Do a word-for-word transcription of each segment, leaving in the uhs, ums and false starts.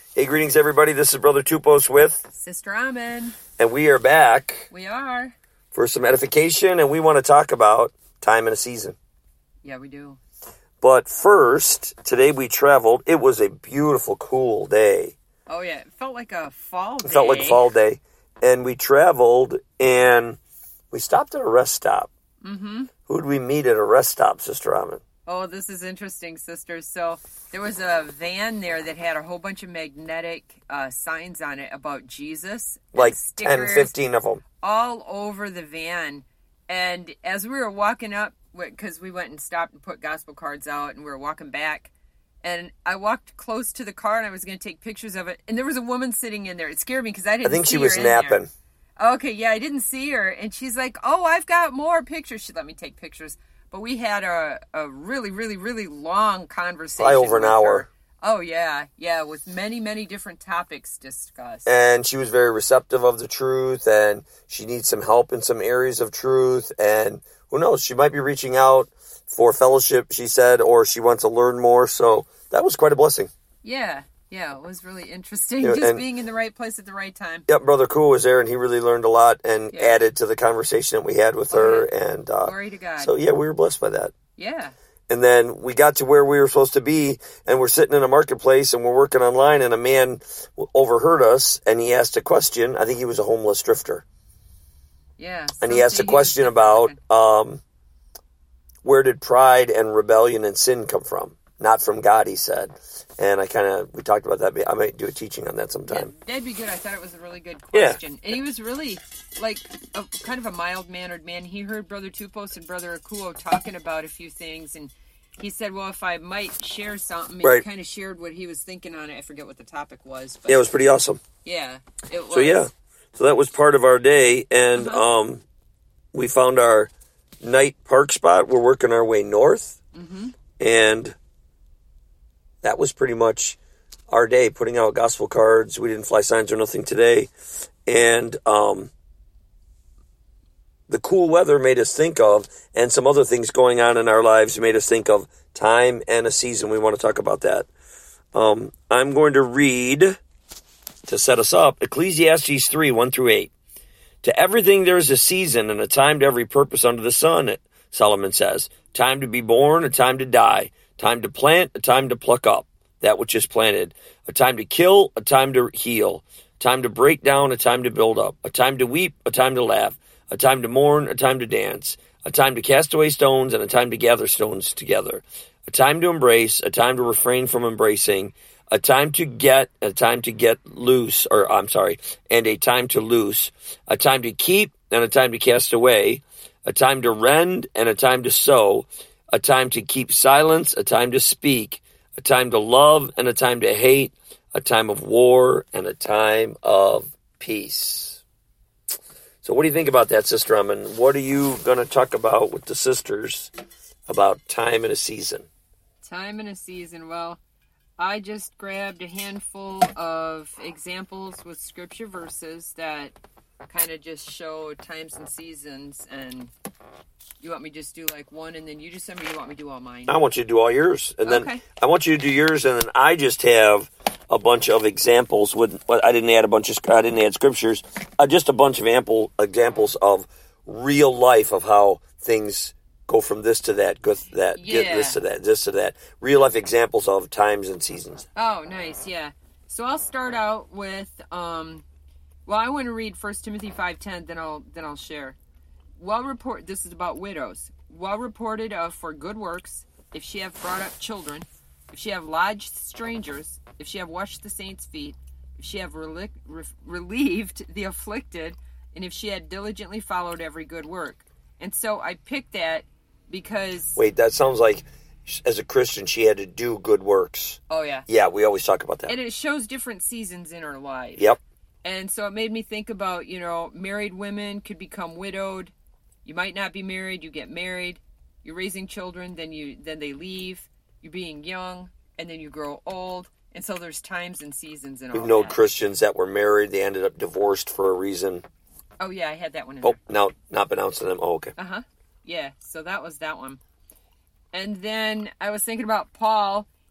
Hey, greetings, everybody. This is Brother Tupos with Sister Amen. And we are back. We are. For some edification, and we want to talk about time and a season. Yeah, we do. But first, today we traveled. It was a beautiful, cool day. Oh, yeah. It felt like a fall day. It felt like a fall day. And we traveled, and we stopped at a rest stop. Mm-hmm. Who did we meet at a rest stop, Sister Amen? Oh, this is interesting, sisters. So there was a van there that had a whole bunch of magnetic uh, signs on it about Jesus. Like ten, fifteen of them. All over the van. And as we were walking up, because we went and stopped and put gospel cards out, and we were walking back, and I walked close to the car, and I was going to take pictures of it, and there was a woman sitting in there. It scared me because I didn't see her. I think she was napping. Okay, yeah, I didn't see her, and she's like, oh, I've got more pictures. She let me take pictures. But we had a, a really, really, really long conversation. Probably over an hour. Her. Oh, yeah. Yeah, with many, many different topics discussed. And she was very receptive of the truth, and she needs some help in some areas of truth. And who knows, she might be reaching out for fellowship, she said, or she wants to learn more. So that was quite a blessing. Yeah. Yeah, it was really interesting, Yeah, just being in the right place at the right time. Yep, Brother Cool was there, and he really learned a lot and yeah. added to the conversation that we had with her. Okay. And uh, Glory to God. So, yeah, we were blessed by that. Yeah. And then we got to where we were supposed to be, and we're sitting in a marketplace, and we're working online, and a man overheard us, and he asked a question. I think he was a homeless drifter. Yeah. And he asked a question about um, where did pride and rebellion and sin come from? Not from God, he said. And I kind of, we talked about that. I might do a teaching on that sometime. Yeah, that'd be good. I thought it was a really good question. Yeah. And he was really, like, a, kind of a mild-mannered man. He heard Brother Tupos and Brother Akuo talking about a few things, and he said, well, if I might share something, and right. he kind of shared what he was thinking on it. I forget what the topic was. But yeah, it was pretty awesome. Yeah, it was. So, yeah. So that was part of our day, and uh-huh. um, we found our night park spot. We're working our way north, mm-hmm. and that was pretty much our day, putting out gospel cards. We didn't fly signs or nothing today. And um, the cool weather made us think of, and some other things going on in our lives made us think of time and a season. We want to talk about that. Um, I'm going to read, to set us up, Ecclesiastes three, one through eight. To everything there is a season and a time to every purpose under the sun, Solomon says. Time to be born, a time to die. Time to plant, a time to pluck up that which is planted. A time to kill, a time to heal. Time to break down, a time to build up. A time to weep, a time to laugh. A time to mourn, a time to dance. A time to cast away stones, and a time to gather stones together. A time to embrace, a time to refrain from embracing. A time to get, a time to get loose, or I'm sorry, and a time to loose. A time to keep, and a time to cast away. A time to rend, and a time to sow. A time to keep silence, a time to speak, a time to love and a time to hate, a time of war and a time of peace. So what do you think about that, Sister Amen? What are you going to talk about with the sisters about time and a season? Time and a season. Well, I just grabbed a handful of examples with scripture verses that kind of just show times and seasons. And you want me to just do like one and then you do some, or you want me to do all mine? I want you to do all yours. And then okay. I want you to do yours, and then I just have a bunch of examples with, I didn't add a bunch of, I didn't add scriptures, uh, just a bunch of ample examples of real life of how things go from this to that, go to that, yeah. get this to that, this to that. Real life examples of times and seasons. Oh, nice, yeah. So I'll start out with, um, well, I want to read First Timothy five ten, then I'll then I'll share. Well report. This is about widows. Well reported of for good works, if she have brought up children, if she have lodged strangers, if she have washed the saints' feet, if she have reli- re- relieved the afflicted, and if she had diligently followed every good work. And so I picked that because... Wait, that sounds like, as a Christian, she had to do good works. Oh, yeah. Yeah, we always talk about that. And it shows different seasons in her life. Yep. And so it made me think about, you know, married women could become widowed. You might not be married, you get married. You're raising children, then you then they leave. You're being young, and then you grow old. And so there's times and seasons and all We've known that. Christians that were married, they ended up divorced for a reason. Oh, yeah, I had that one in Oh, there. now, not pronouncing them. Oh, okay. Uh-huh. Yeah, so that was that one. And then I was thinking about Paul.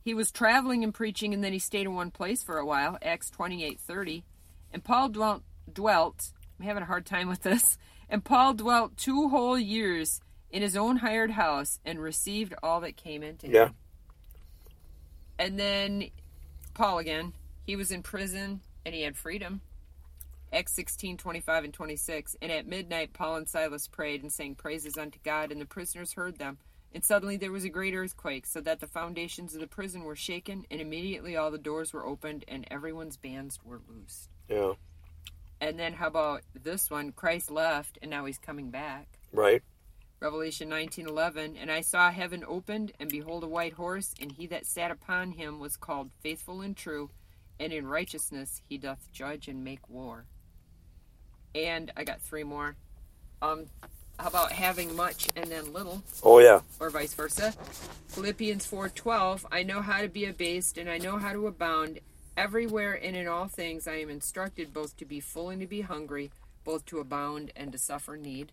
he was traveling and preaching, and then he stayed in one place for a while, Acts twenty-eight thirty. And Paul dwelt, dwelt, I'm having a hard time with this, and Paul dwelt two whole years in his own hired house and received all that came into him. Yeah. And then Paul again, he was in prison and he had freedom. Acts sixteen, twenty-five and twenty-six. And at midnight Paul and Silas prayed and sang praises unto God, and the prisoners heard them. And suddenly there was a great earthquake, so that the foundations of the prison were shaken, and immediately all the doors were opened, and everyone's bands were loosed. Yeah. And then how about this one? Christ left, and now he's coming back. Right. Revelation nineteen eleven. And I saw heaven opened, and behold a white horse, and he that sat upon him was called Faithful and True, and in righteousness he doth judge and make war. And I got three more. Um, how about having much and then little? Oh, yeah. Or vice versa. Philippians four twelve. I know how to be abased, and I know how to abound. Everywhere and in all things I am instructed both to be full and to be hungry, both to abound and to suffer need.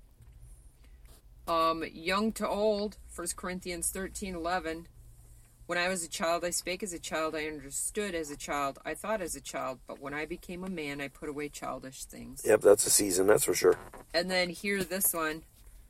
Um, young to old, First Corinthians thirteen eleven. When I was a child, I spake as a child, I understood as a child, I thought as a child, but when I became a man, I put away childish things. Yep, that's a season, that's for sure. And then here, this one.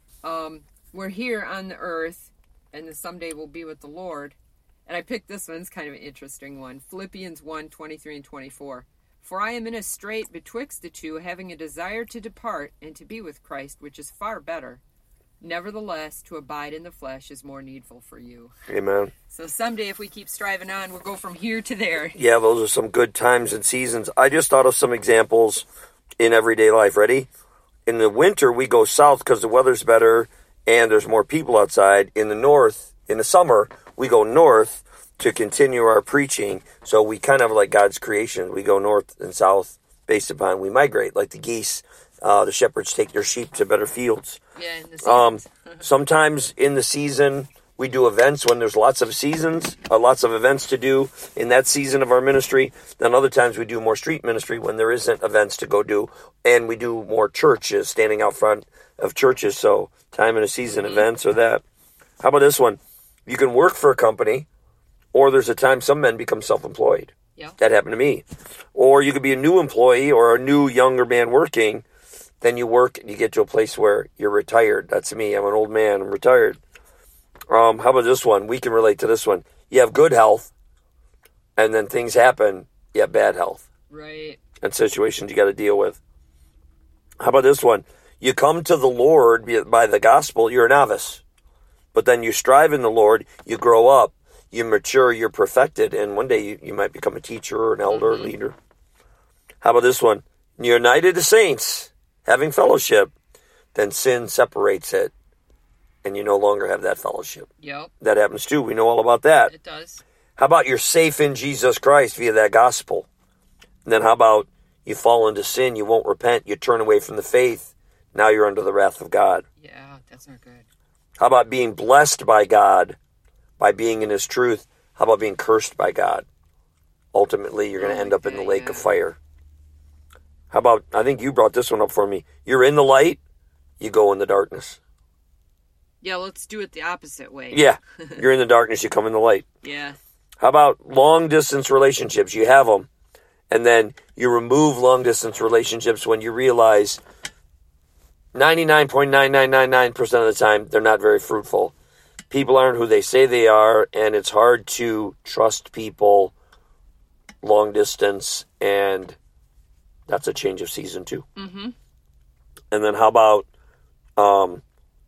Um, we're here on the earth, and then someday we'll be with the Lord. And I picked this one, it's kind of an interesting one. Philippians one, twenty-three and twenty-four. For I am in a strait betwixt the two, having a desire to depart and to be with Christ, which is far better. Nevertheless, to abide in the flesh is more needful for you. Amen. So someday, if we keep striving on, we'll go from here to there. Yeah, those are some good times and seasons. I just thought of some examples in everyday life. Ready? In the winter, we go south because the weather's better and there's more people outside. In the north, in the summer, we go north to continue our preaching. So we kind of like God's creation. We go north and south based upon, we migrate like the geese. Uh, the shepherds take their sheep to better fields. Yeah, in the Um, seasons. sometimes in the season, we do events when there's lots of seasons, uh, lots of events to do in that season of our ministry. Then other times we do more street ministry when there isn't events to go do. And we do more churches, standing out front of churches. So time in a season, Mm-hmm. events or that. How about this one? You can work for a company, or there's a time some men become self-employed. Yeah. That happened to me. Or you could be a new employee or a new younger man working. Then you work and you get to a place where you're retired. That's me. I'm an old man. I'm retired. Um, how about this one? We can relate to this one. You have good health, and then things happen. You have bad health. Right. And situations you got to deal with. How about this one? You come to the Lord by the gospel. You're a novice. But then you strive in the Lord. You grow up. You mature. You're perfected. And one day you, you might become a teacher or an elder Mm-hmm. or leader. How about this one? You're united to saints. Having fellowship, then sin separates it, and you no longer have that fellowship. Yep. That happens too. We know all about that. It does. How about you're safe in Jesus Christ via that gospel? And then how about you fall into sin, you won't repent, you turn away from the faith, now you're under the wrath of God. Yeah, that's not good. How about being blessed by God by being in his truth? How about being cursed by God? Ultimately, you're going to Oh end my up in the God, lake yeah. of fire. How about, I think you brought this one up for me. You're in the light, you go in the darkness. Yeah, let's do it the opposite way. Yeah, you're in the darkness, you come in the light. Yeah. How about long-distance relationships? You have them, and then you remove long-distance relationships when you realize ninety-nine point nine nine nine nine percent of the time they're not very fruitful. People aren't who they say they are, and it's hard to trust people long-distance, and that's a change of season too. Mm-hmm. And then how about um,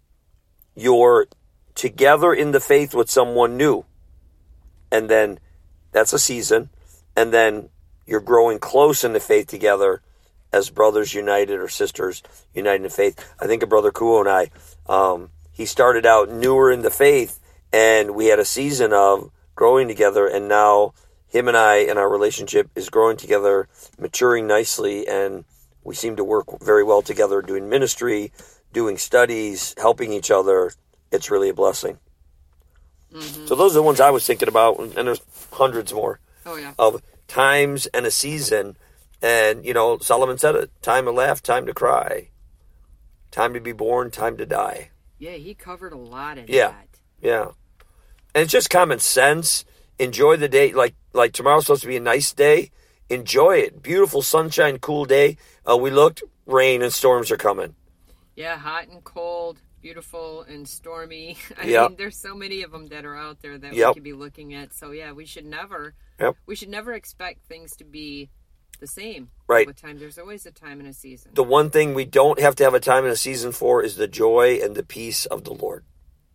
you're together in the faith with someone new, and then that's a season, and then you're growing close in the faith together as brothers united or sisters united in faith. I think of Brother Kuo and I, um, he started out newer in the faith, and we had a season of growing together, and now him and I and our relationship is growing together, maturing nicely, and we seem to work very well together, doing ministry, doing studies, helping each other. It's really a blessing. Mm-hmm. So those are the ones I was thinking about, and there's hundreds more Oh, yeah. of times and a season. And, you know, Solomon said it, time to laugh, time to cry, time to be born, time to die. Yeah, he covered a lot in Yeah. that. Yeah. And it's just common sense. Enjoy the day. Like like tomorrow's supposed to be a nice day. Enjoy it. Beautiful sunshine, cool day. Uh, we looked, rain and storms are coming. Yeah, hot and cold, beautiful and stormy. I Yep. mean, there's so many of them that are out there that Yep. we could be looking at. So yeah, we should never, Yep. we should never expect things to be the same. Right. All the time. There's always a time and a season. The one thing we don't have to have a time and a season for is the joy and the peace of the Lord.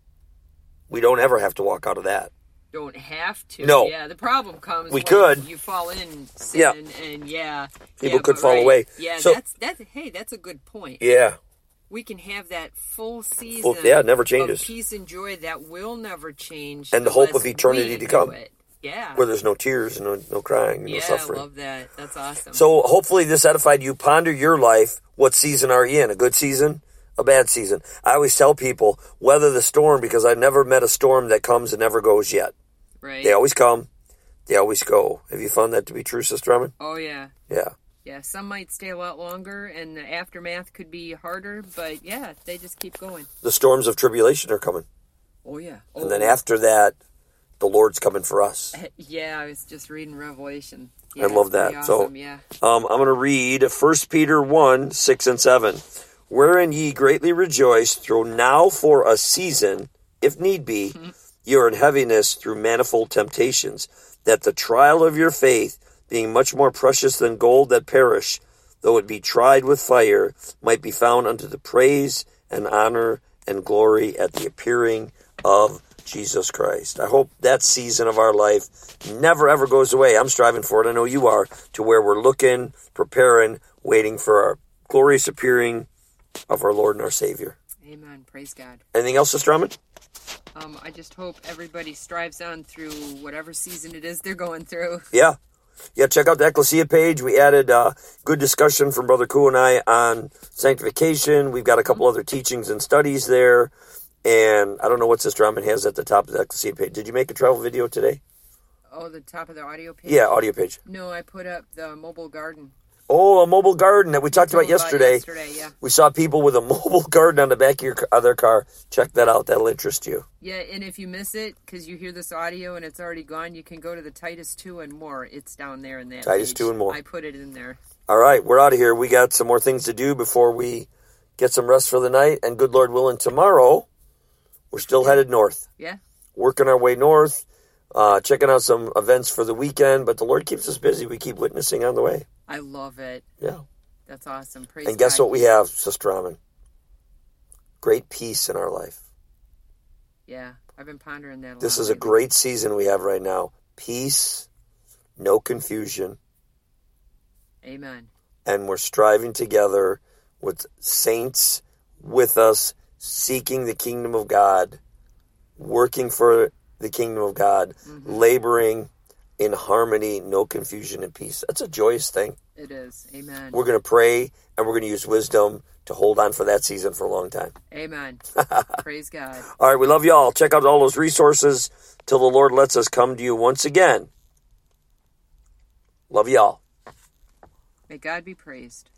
We don't ever have to walk out of that. Don't have to. No. Yeah, the problem comes We when could. you fall in sin Yeah. and yeah. People yeah, could but fall right. away. Yeah, So- that's that's hey, that's a good point. Yeah. We can have that full season Well, yeah, it never changes. of peace and joy that will never change. And the hope unless of eternity we to do come. it. Yeah. Where there's no tears and no, no crying, no yeah, suffering. I love that. That's awesome. So hopefully this edified you. Ponder your life. What season are you in? A good season? A bad season? I always tell people, weather the storm, because I've never met a storm that comes and never goes yet. right. They always come. They always go. Have you found that to be true, Sister Drummond? Oh yeah. Yeah. Yeah, some might stay a lot longer and the aftermath could be harder, but yeah, they just keep going. The storms of tribulation are coming. Oh yeah. Oh, And then after that, the Lord's coming for us. yeah, I was just reading Revelation. Yeah, I love it's pretty that. So- Awesome. yeah. Um, I'm going to read First Peter one, six and seven. Wherein ye greatly rejoice, though now for a season, if need be, ye are in heaviness through manifold temptations, that the trial of your faith, being much more precious than gold that perish, though it be tried with fire, might be found unto the praise and honor and glory at the appearing of Jesus Christ. I hope that season of our life never ever goes away. I'm striving for it. I know you are, to where we're looking, preparing, waiting for our glorious appearing of our Lord and our Savior. Amen. Praise God. Anything else, Sister Drummond? Um, I just hope everybody strives on through whatever season it is they're going through. Yeah. Yeah, check out the Ecclesia page. We added uh, good discussion from Brother Koo and I on sanctification. We've got a couple other teachings and studies there. And I don't know what Sister Drummond has at the top of the Ecclesia page. Did you make a travel video today? Oh, the top of the audio page? Yeah, audio page. No, I put up the mobile garden. Oh, a mobile garden that we talked about Told about yesterday. Yesterday, yeah. We saw people with a mobile garden on the back of, your, of their car. Check that out. That'll interest you. Yeah, and if you miss it, because you hear this audio and it's already gone, you can go to the Titus two and more. It's down there in that Titus page. two and more. I put it in there. All right, we're out of here. We got some more things to do before we get some rest for the night. And good Lord willing, tomorrow, we're still headed north. Yeah. Working our way north, uh, checking out some events for the weekend. But the Lord keeps us busy. We keep witnessing on the way. I love it. Yeah. That's awesome. Praise And guess God. what we have, Sister Drummond? Great peace in our life. Yeah, I've been pondering that a lot. This is a lately. great season we have right now. Peace, no confusion. Amen. And we're striving together with saints with us, seeking the kingdom of God, working for the kingdom of God, Mm-hmm. laboring in harmony, no confusion, and peace. That's a joyous thing. It is. Amen. We're going to pray, and we're going to use wisdom to hold on for that season for a long time. Amen. Praise God. All right, we love you all. Check out all those resources till the Lord lets us come to you once again. Love you all. May God be praised.